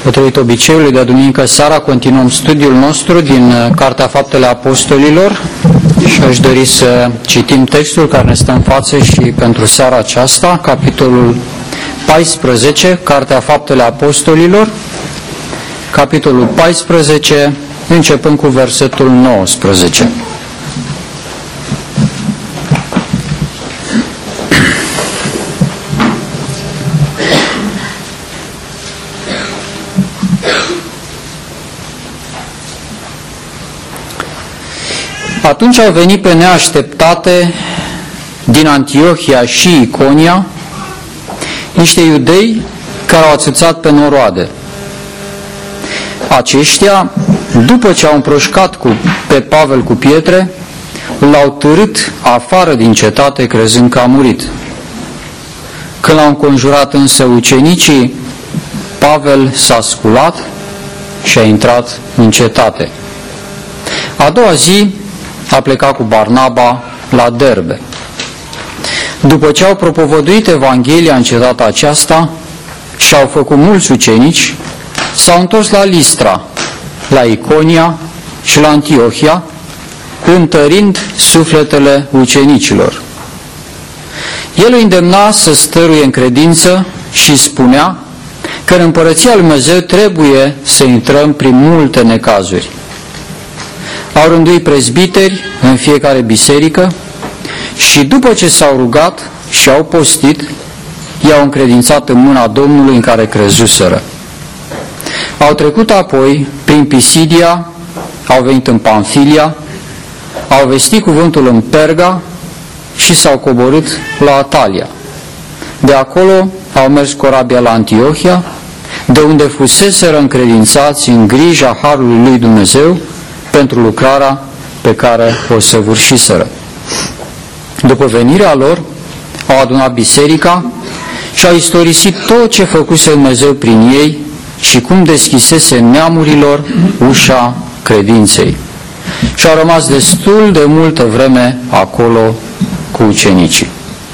Potrivit obiceiului de duminică seara, continuăm studiul nostru din Cartea Faptele Apostolilor și aș dori să citim textul care ne stă în față și pentru seara aceasta, capitolul 14, Cartea Faptele Apostolilor, capitolul 14, începând cu versetul 19. Atunci au venit pe neașteptate din Antiohia și Iconia niște iudei care au ațățat pe noroade. Aceștia, după ce au împroșcat pe Pavel cu pietre, l-au târât afară din cetate crezând că a murit. Când l-au înconjurat însă ucenicii, Pavel s-a sculat și a intrat în cetate. A doua zi a plecat cu Barnaba la Derbe. După ce au propovăduit Evanghelia în cetatea aceasta și au făcut mulți ucenici, s-au întors la Listra, la Iconia și la Antiohia, întărind sufletele ucenicilor. El îi îndemna să stăruie în credință și spunea că în Împărăția Lui Dumnezeu trebuie să intrăm prin multe necazuri. Au rânduit prezbiteri în fiecare biserică și după ce s-au rugat și au postit, i-au încredințat în mâna Domnului în care crezuseră. Au trecut apoi prin Pisidia, au venit în Pamfilia, au vestit cuvântul în Perga și s-au coborât la Atalia. De acolo au mers corabia la Antiohia, de unde fuseseră încredințați în grija Harului lui Dumnezeu pentru lucrarea pe care o săvârșiseră. După venirea lor, au adunat biserica și au istorisit tot ce făcuse Dumnezeu prin ei și cum deschisese neamurilor ușa credinței. Și au rămas destul de multă vreme acolo cu ucenicii.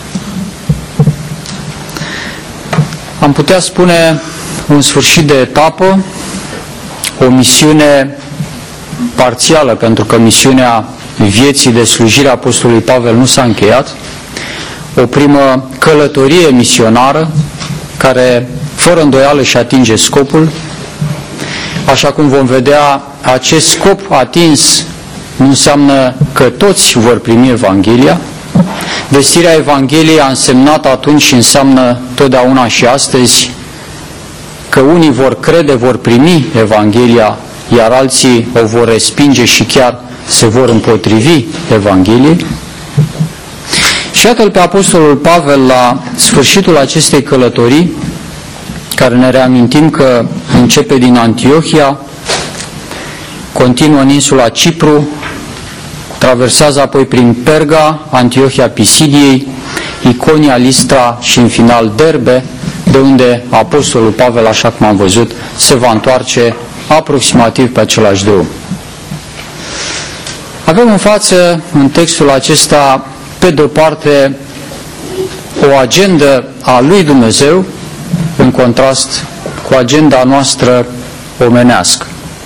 Am putea spune un sfârșit de etapă, o misiune parțială, pentru că misiunea vieții de slujire a apostolului Pavel nu s-a încheiat, o primă călătorie misionară care fără îndoială și atinge scopul. Așa cum vom vedea, acest scop atins nu înseamnă că toți vor primi Evanghelia. Vestirea Evangheliei a însemnat atunci și înseamnă totdeauna și astăzi că unii vor crede, vor primi Evanghelia, iar alții o vor respinge și chiar se vor împotrivi Evangheliei. Și iată-l pe apostolul Pavel la sfârșitul acestei călătorii, care ne reamintim că începe din Antiohia, continuă în insula Cipru, traversează apoi prin Perga, Antiohia Pisidiei, Iconia, Listra și în final Derbe, de unde apostolul Pavel, așa cum am văzut, se va întoarce aproximativ pe același drum. Avem în față, în textul acesta, pe de-o parte, o agendă a lui Dumnezeu, în contrast cu agenda noastră omenească.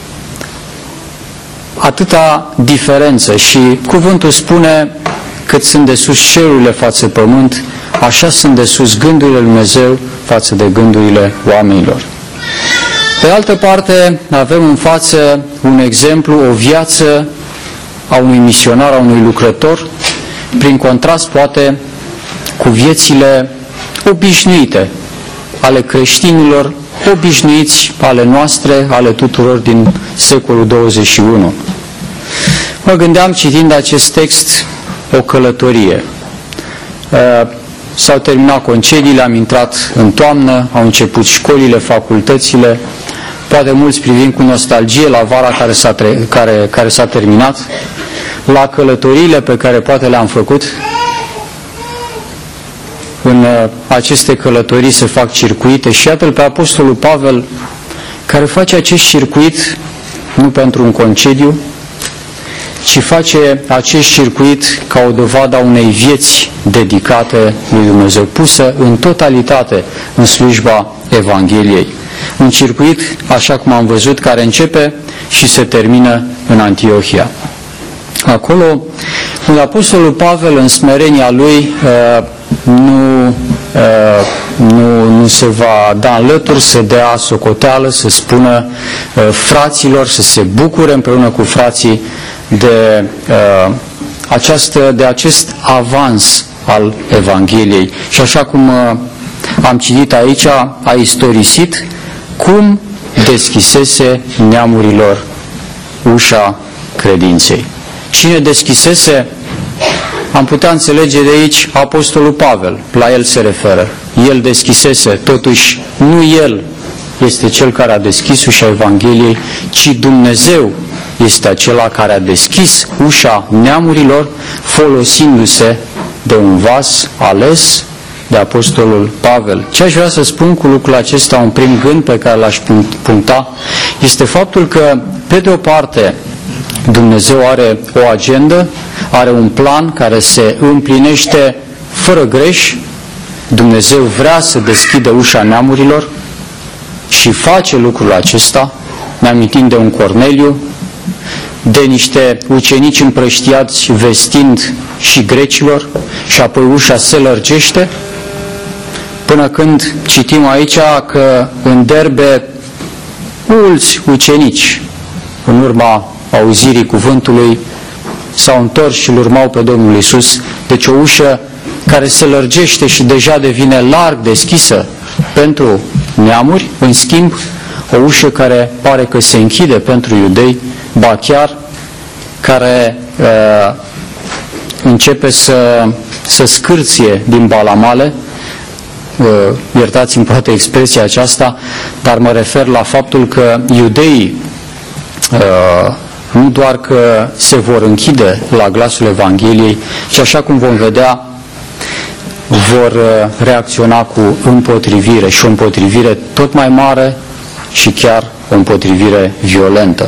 Atâta diferență și cuvântul spune: cât sunt de sus cerurile față pământ, așa sunt de sus gândurile lui Dumnezeu față de gândurile oamenilor. Pe altă parte, avem în față un exemplu, o viață a unui misionar, a unui lucrător, prin contrast, poate, cu viețile obișnuite ale creștinilor, obișnuiți, ale noastre, ale tuturor din secolul 21. Mă gândeam, citind acest text, o călătorie. S-au terminat concediile, am intrat în toamnă, au început școlile, facultățile, poate mulți privim cu nostalgie la vara care s-a terminat, la călătoriile pe care poate le-am făcut. În aceste călătorii se fac circuite și iată-l pe apostolul Pavel, care face acest circuit nu pentru un concediu, ci face acest circuit ca o dovadă a unei vieți dedicate lui Dumnezeu, pusă în totalitate în slujba Evangheliei. Un circuit, așa cum am văzut, care începe și se termină în Antiohia. Acolo, unde Apostolul Pavel, în smerenia lui, nu se va da înlături, să dea socoteală, să spună fraților, să se bucure împreună cu frații de acest avans al Evangheliei. Și așa cum am citit aici, a istorisit cum deschisese neamurilor ușa credinței. Cine deschisese? Am putea înțelege de aici Apostolul Pavel, la el se referă. El deschisese, totuși nu el este cel care a deschis ușa Evangheliei, ci Dumnezeu este acela care a deschis ușa neamurilor, folosindu-se de un vas ales de Apostolul Pavel. Ce aș vrea să spun cu lucrul acesta, un prim gând pe care l-aș puncta, este faptul că, pe de o parte, Dumnezeu are o agendă, are un plan care se împlinește fără greș. Dumnezeu vrea să deschidă ușa neamurilor și face lucrul acesta. Ne amintim de un Corneliu, de niște ucenici împrăștiați vestind și grecilor, și apoi ușa se lărgește, până când citim aici că în Derbe mulți ucenici, în urma auzirii cuvântului, s-au întors și îl urmau pe Domnul Iisus. Deci o ușă care se lărgește și deja devine larg deschisă pentru neamuri, în schimb o ușă care pare că se închide pentru iudei, ba chiar care începe să scârție din balamale. Iertați-mi poate expresia aceasta, dar mă refer la faptul că iudeii nu doar că se vor închide la glasul Evangheliei, ci așa cum vom vedea, vor reacționa cu împotrivire, și o împotrivire tot mai mare și chiar o împotrivire violentă.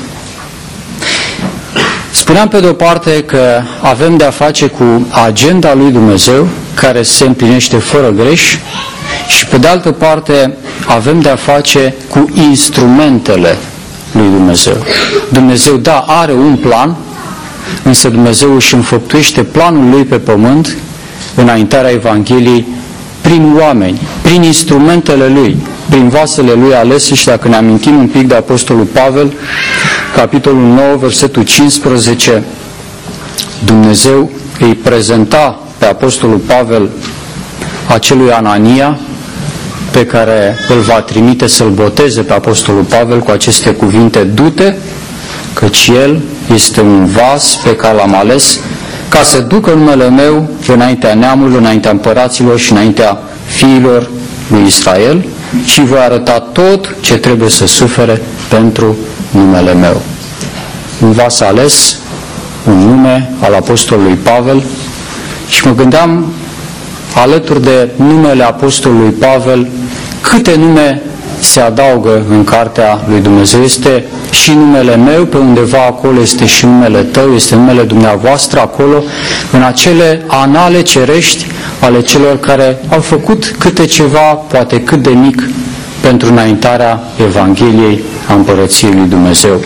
Spuneam pe de o parte că avem de a face cu agenda lui Dumnezeu, care se împlinește fără greș, și pe de altă parte avem de a face cu instrumentele lui Dumnezeu. Dumnezeu, da, are un plan, însă Dumnezeu își înfăptuiește planul lui pe pământ, înaintarea Evangheliei, prin oameni, prin instrumentele lui, prin vasele lui alese. Și dacă ne amintim un pic de Apostolul Pavel, capitolul 9, versetul 15, Dumnezeu îi prezenta pe Apostolul Pavel acelui Anania, pe care îl va trimite să-l boteze pe Apostolul Pavel cu aceste cuvinte: du-te, căci el este un vas pe care l-am ales ca să ducă numele meu înaintea neamurilor, înaintea împăraților și înaintea fiilor lui Israel, și voi arăta tot ce trebuie să sufere pentru numele meu. Un vas ales, un nume al Apostolului Pavel, și mă gândeam, alături de numele Apostolului Pavel, câte nume se adaugă în cartea lui Dumnezeu. Este și numele meu, pe undeva acolo este și numele tău, este numele dumneavoastră acolo, în acele anale cerești ale celor care au făcut câte ceva, poate cât de mic, pentru înaintarea Evangheliei a Împărăției lui Dumnezeu.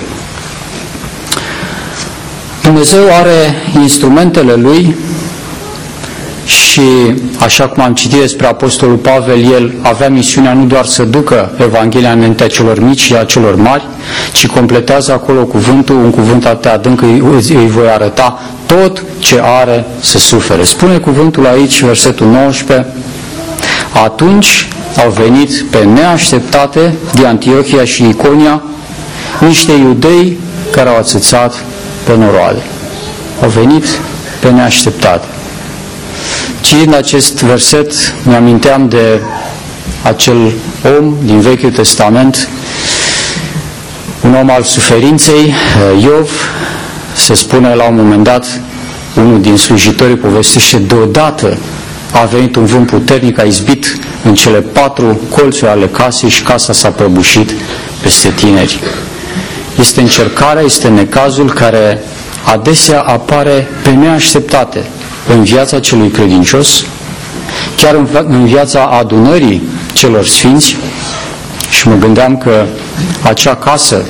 Dumnezeu are instrumentele lui și, așa cum am citit despre Apostolul Pavel, el avea misiunea nu doar să ducă Evanghelia înaintea celor mici și a celor mari, ci completează acolo cuvântul, un cuvânt atât de adânc, îi voi arăta tot ce are să sufere. Spune cuvântul aici, versetul 19, atunci au venit pe neașteptate din Antiohia și Iconia niște iudei care au ațățat pe noroade. Au venit pe neașteptate. Citind acest verset, mi-aminteam de acel om din Vechiul Testament, un om al suferinței, Iov. Se spune la un moment dat, unul din slujitorii povestește, deodată a venit un vânt puternic, a izbit în cele 4 colțuri ale casei și casa s-a prăbușit peste tineri. Este încercarea, este necazul care adesea apare pe neașteptate în viața celui credincios, chiar în viața adunării celor sfinți, Și mă gândeam că acea casă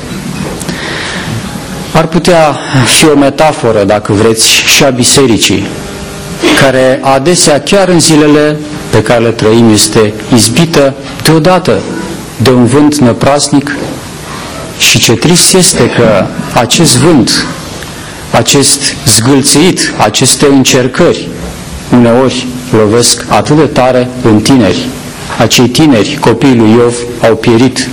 ar putea fi o metaforă, dacă vreți, și a bisericii, care adesea, chiar în zilele pe care le trăim, este izbită deodată de un vânt năprasnic. Și ce trist este că acest vânt, acest zgâlțit, aceste încercări, uneori lovesc atât de tare în tineri. Acei tineri, copiii lui Iov, au pierit.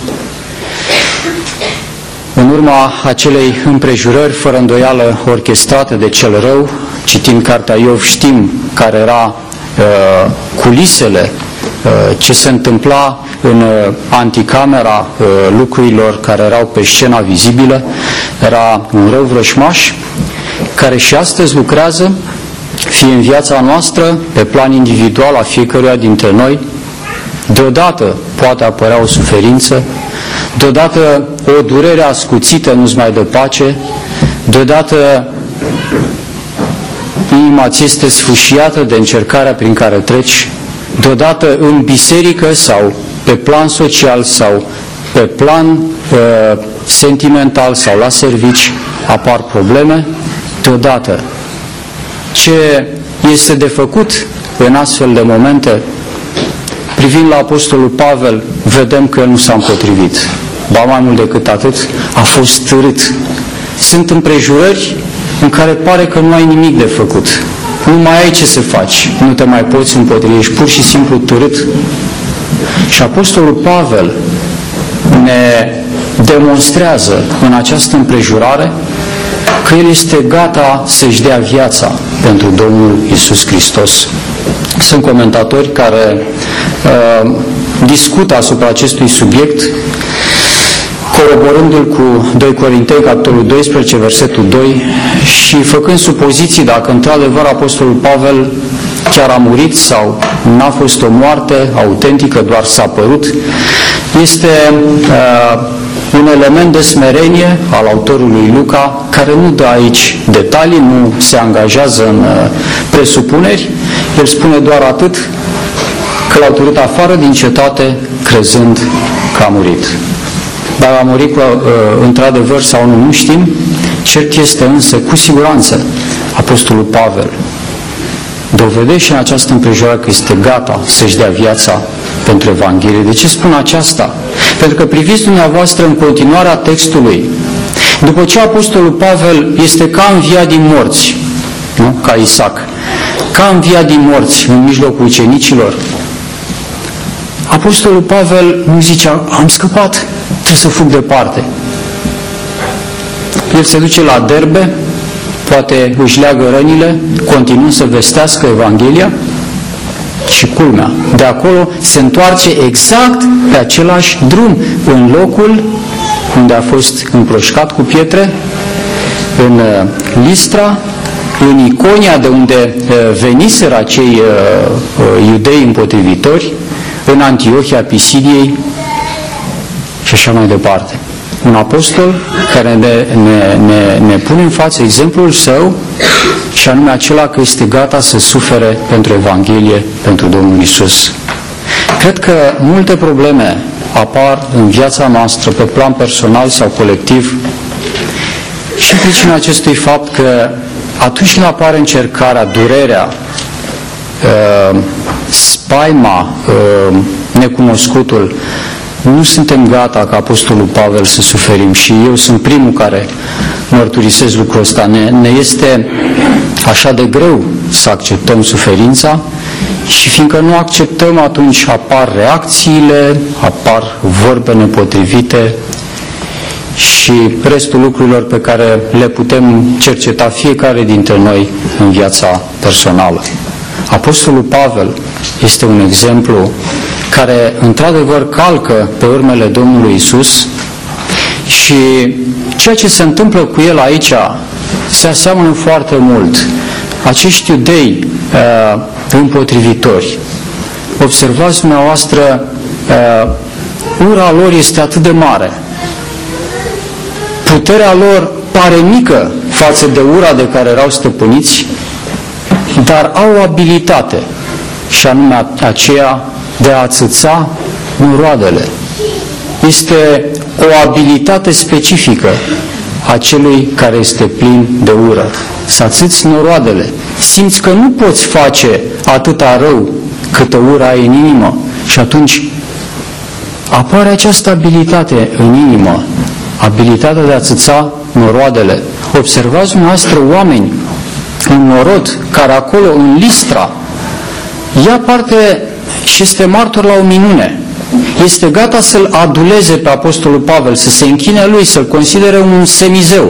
În urma acelei împrejurări, fără îndoială orchestrate de cel rău, citind cartea Iov, știm care era culisele, ce se întâmpla în anticamera lucrurilor care erau pe scena vizibilă. Era un rău vrășmaș care și astăzi lucrează, fie în viața noastră, pe plan individual a fiecăruia dintre noi. Deodată poate apărea o suferință, deodată o durere ascuțită nu-ți mai dă pace, deodată inima ți este sfâșiată de încercarea prin care treci, deodată în biserică sau pe plan social sau pe plan sentimental sau la servici apar probleme, deodată. Ce este de făcut în astfel de momente? Privind la Apostolul Pavel, vedem că el nu s-a împotrivit. Ba mai mult decât atât, a fost târât. Sunt împrejurări în care pare că nu ai nimic de făcut. Nu mai ai ce să faci, nu te mai poți împotrivi, ești pur și simplu târât. Și Apostolul Pavel ne demonstrează în această împrejurare că el este gata să-și dea viața pentru Domnul Iisus Hristos. Sunt comentatori care discută asupra acestui subiect, coroborându-l cu 2 Corinteni, capitolul 12, versetul 2, și făcând supoziții dacă într-adevăr Apostolul Pavel chiar a murit sau n-a fost o moarte autentică, doar s-a părut. Este un element de smerenie al autorului Luca, care nu dă aici detalii, nu se angajează în presupuneri. El spune doar atât, că l-au târât afară din cetate, crezând că a murit. Dar a murit într-adevăr sau nu știm. Cert este însă, cu siguranță, Apostolul Pavel dovedește în această împrejurare că este gata să-și dea viața pentru Evanghelie. De ce spun aceasta? Pentru că priviți dumneavoastră în continuarea textului, după ce Apostolul Pavel este ca înviat din morți, nu? Ca Isaac, ca înviat din morți în mijlocul ucenicilor, Apostolul Pavel nu zice, am scăpat, trebuie să fug departe. El se duce la Derbe, poate își leagă rănile, continuând să vestească Evanghelia și culmea. De acolo se întoarce exact pe același drum, în locul unde a fost împroșcat cu pietre, în Listra, în Iconia, de unde veniseră acei iudei împotrivitori, în Antiohia Pisidiei și așa mai departe. Un apostol care ne pune în față exemplul său, și anume acela că este gata să sufere pentru Evanghelie, pentru Domnul Iisus. Cred că multe probleme apar în viața noastră, pe plan personal sau colectiv, și în pricina acestui fapt că atunci când apare încercarea, durerea, spaima, necunoscutul, nu suntem gata ca Apostolul Pavel să suferim. Și eu sunt primul care mărturisesc lucrul ăsta. Ne este așa de greu să acceptăm suferința și fiindcă nu acceptăm, atunci apar reacțiile, apar vorbe nepotrivite și restul lucrurilor pe care le putem cerceta fiecare dintre noi în viața personală. Apostolul Pavel este un exemplu care într-adevăr calcă pe urmele Domnului Iisus și ceea ce se întâmplă cu el aici se aseamănă foarte mult. Acești iudei împotrivitori, observați dumneavoastră, ura lor este atât de mare. Puterea lor pare mică față de ura de care erau stăpâniți, dar au o abilitate, și anume aceea de a țâța în roadele. este o abilitate specifică a celui care este plin de ură. Să ațâți noroadele. Simți că nu poți face atâta rău câtă ură ai în inimă și atunci apare această abilitate în inimă, abilitatea de a țâța noroadele. Observați dumneavoastră oameni, un norod care acolo în Listra ia parte și este martor la o minune. Este gata să-l aduleze pe Apostolul Pavel, să se închine lui, să-l considere un semizeu.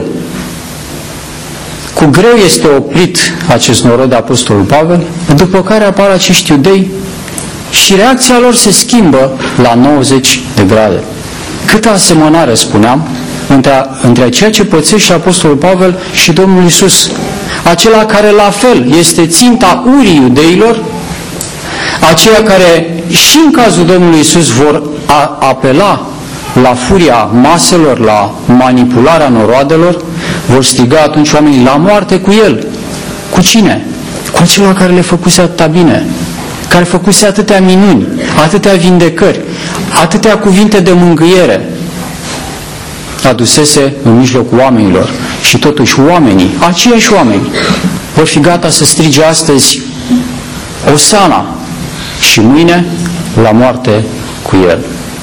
Cu greu este oprit acest norod de Apostolul Pavel, după care apar acești iudei și reacția lor se schimbă la 90 de grade. Câtă asemănare, spuneam, între ceea ce pățește Apostolul Pavel și Domnul Iisus. Acela care la fel este ținta urii iudeilor, aceia care și în cazul Domnului Iisus vor apela la furia maselor, la manipularea noroadelor, vor striga atunci oamenii la moarte cu el. Cu cine? Cu acela care le făcuse atâta bine, care făcuse atâtea minuni, atâtea vindecări, atâtea cuvinte de mângâiere. Adusese în mijlocul oamenilor și totuși oamenii, aceiași oameni, vor fi gata să strige astăzi Osana și mâine la moarte cu el.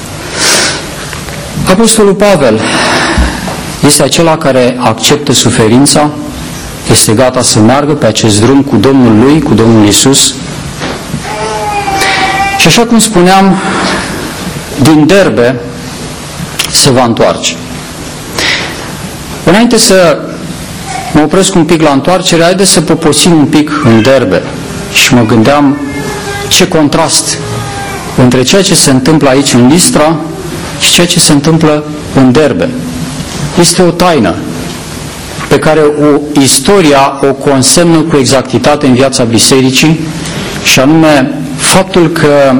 Apostolul Pavel este acela care acceptă suferința, este gata să meargă pe acest drum cu Domnul lui, cu Domnul Iisus. Și așa cum spuneam, din Derbe se va întoarce. Înainte să mă opresc un pic la întoarcere, haideți să poposim un pic în Derbe. Și mă gândeam ce contrast între ceea ce se întâmplă aici în Listra și ceea ce se întâmplă în Derbe. Este o taină pe care istoria o consemnă cu exactitate în viața bisericii, și anume faptul că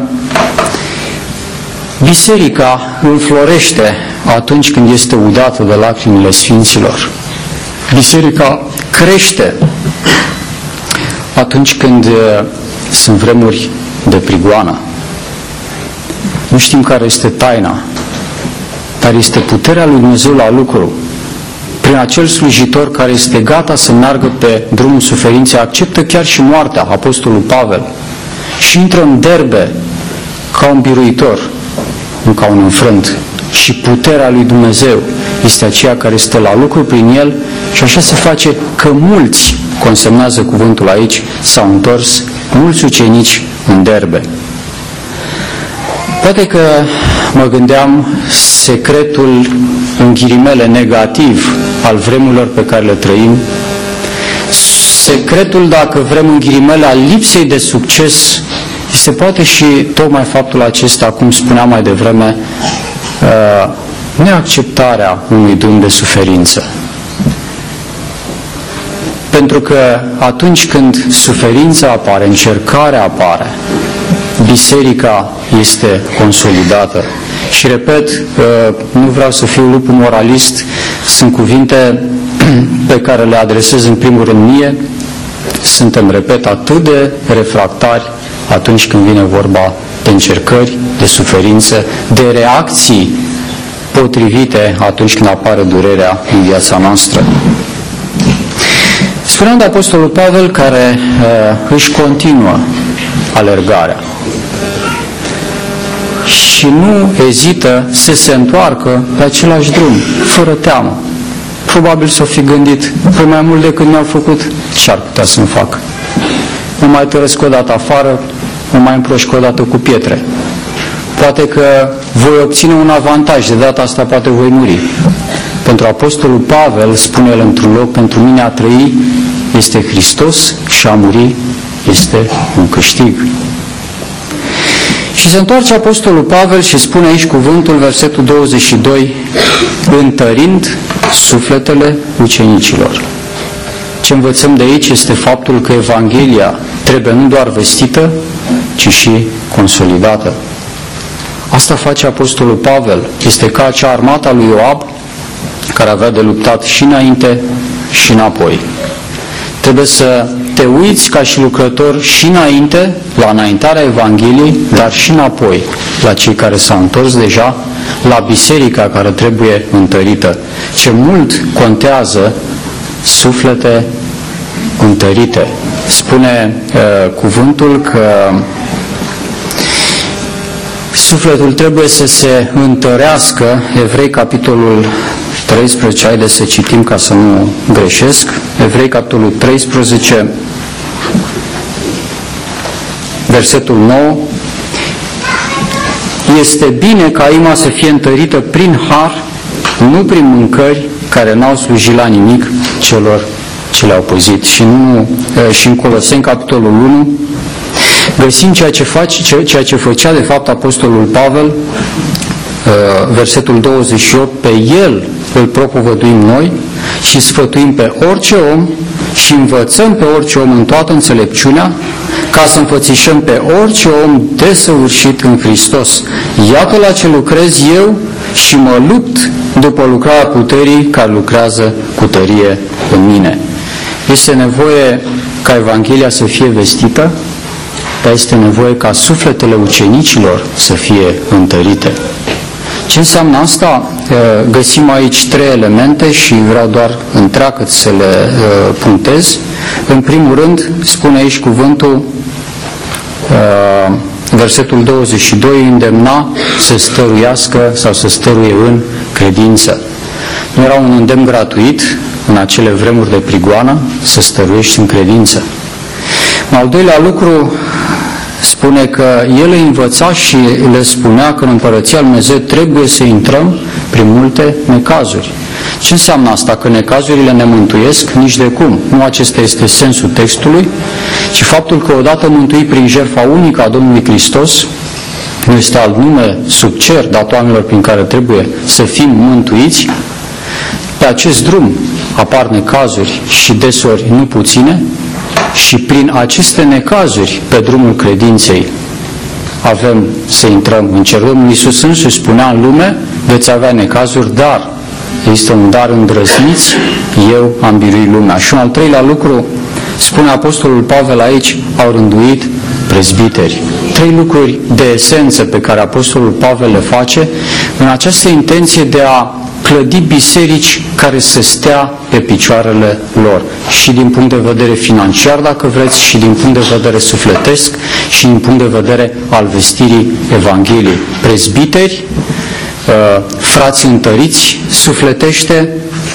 biserica înflorește atunci când este udată de lacrimile sfinților. Biserica crește atunci când sunt vremuri de prigoană. Nu știm care este taina, dar este puterea lui Dumnezeu la lucru. Prin acel slujitor care este gata să meargă pe drumul suferinței, acceptă chiar și moartea, Apostolul Pavel, și intră în Derbe ca un biruitor, nu ca un înfrânt. Și puterea lui Dumnezeu este aceea care stă la lucru prin el și așa se face că mulți, consemnează cuvântul aici, s-au întors, mulți ucenici în Derbe. Poate că mă gândeam secretul, în ghilimele, negativ al vremurilor pe care le trăim, secretul, dacă vrem, în ghilimele, al lipsei de succes, este poate și tocmai faptul acesta, cum spuneam mai devreme, neacceptarea unui drum de suferință. Pentru că atunci când suferința apare, încercarea apare, biserica este consolidată. Și repet, nu vreau să fiu lupul moralist, sunt cuvinte pe care le adresez în primul rând mie. Suntem, repet, atât de refractari atunci când vine vorba de încercări, de suferință, de reacții potrivite atunci când apare durerea în viața noastră. Spuneam de Apostolul Pavel care își continuă alergarea și nu ezită să se întoarcă pe același drum, fără teamă. Probabil s-o fi gândit, păi mai mult decât mi-au făcut, ce-ar putea să-mi fac? Mă mai tărăsc o dată afară, mă mai împroșc o dată cu pietre. Poate că voi obține un avantaj, de data asta poate voi muri. Pentru Apostolul Pavel, spune el într-un loc, pentru mine a trăi este Hristos și a muri este un câștig. Și se întoarce Apostolul Pavel și spune aici cuvântul, versetul 22, întărind sufletele ucenicilor. Ce învățăm de aici este faptul că Evanghelia trebuie nu doar vestită, ci și consolidată. Asta face Apostolul Pavel. Este ca acea armată a lui Ioab, care avea de luptat și înainte și înapoi. Trebuie să te uiți ca și lucrător și înainte, la înaintarea Evangheliei, dar și înapoi, la cei care s-au întors deja la biserica care trebuie întărită. Ce mult contează suflete întărite. Spune cuvântul că sufletul trebuie să se întărească. Evrei, capitolul 13, haideți să citim ca să nu greșesc. Evrei, capitolul 13, versetul 9. Este bine ca inima să fie întărită prin har, nu prin mâncări care n-au slujit la nimic celor ce le-au păzit. Și în Coloseni, capitolul 1, găsim ceea ce făcea de fapt apostolul Pavel, versetul 28, pe el îl propovăduim noi și sfătuim pe orice om și învățăm pe orice om în toată înțelepciunea, ca să înfățișăm pe orice om desăvârșit în Hristos. Iată la ce lucrez eu și mă lupt după lucrarea puterii care lucrează cu tărie în mine. Este nevoie ca Evanghelia să fie vestită, dar este nevoie ca sufletele ucenicilor să fie întărite. Ce înseamnă asta? Găsim aici 3 elemente și vreau doar întreagăt să le punctez. În primul rând, spune aici cuvântul, versetul 22, îndemna să stăruiască sau să stăruie în credință. Nu era un îndemn gratuit în acele vremuri de prigoană să stăruiești în credință. În al doilea lucru, spune că el îi învăța și le spunea că în Împărăția Lui Dumnezeu trebuie să intrăm prin multe necazuri. Ce înseamnă asta? Că necazurile ne mântuiesc? Nici de cum. Nu acesta este sensul textului, ci faptul că odată mântuit prin jertfa unică a Domnului Hristos, nu este alt nume sub cer dat oamenilor prin care trebuie să fim mântuiți. Pe acest drum apar necazuri și deseori nu puține, și prin aceste necazuri pe drumul credinței avem să intrăm în cer. Domnul Iisus însuși spunea în lume, veți avea necazuri, dar există un dar, îndrăzniți, eu am biruit lumea. Și un al treilea lucru, spune apostolul Pavel aici, au rânduit prezbiteri. 3 lucruri de esență pe care apostolul Pavel le face în această intenție de a clădi biserici care să stea pe picioarele lor, și din punct de vedere financiar, dacă vreți, și din punct de vedere sufletesc, și din punct de vedere al vestirii Evangheliei. Prezbiteri, frați întăriți sufletește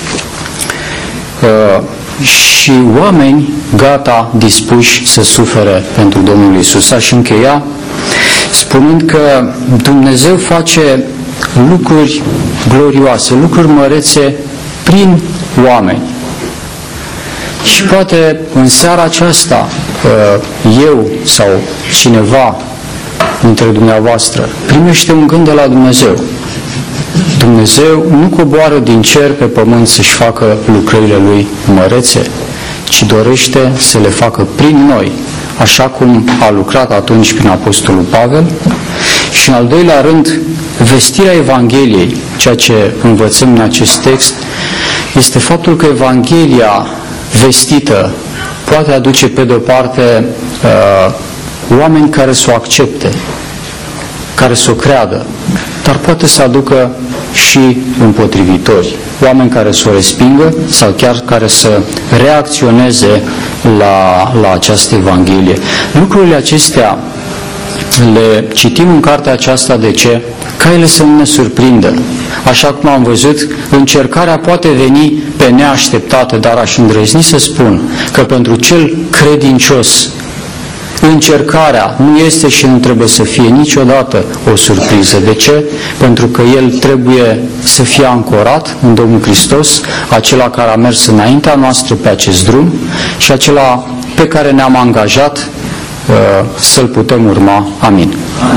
și oameni gata, dispuși să sufere pentru Domnul Iisus. Aș încheia spunând că Dumnezeu face lucruri glorioase, lucruri mărețe prin oameni. Și poate în seara aceasta eu sau cineva dintre dumneavoastră primește un gând de la Dumnezeu. Dumnezeu nu coboară din cer pe pământ să-și facă lucrările Lui mărețe, ci dorește să le facă prin noi, așa cum a lucrat atunci prin apostolul Pavel. Și în al doilea rând, vestirea Evangheliei, ceea ce învățăm în acest text, este faptul că Evanghelia vestită poate aduce pe de-o parte oameni care să o accepte, care să o creadă, dar poate să aducă și împotrivitori, oameni care să o respingă sau chiar care să reacționeze la această Evanghelie. Lucrurile acestea le citim în cartea aceasta. De ce? Ca ele să nu ne surprindă. Așa cum am văzut, încercarea poate veni pe neașteptate, dar aș îndrăzni să spun că pentru cel credincios încercarea nu este și nu trebuie să fie niciodată o surpriză. De ce? Pentru că el trebuie să fie ancorat în Domnul Hristos, acela care a mers înaintea noastră pe acest drum și acela pe care ne-am angajat să-l putem urma. Amin.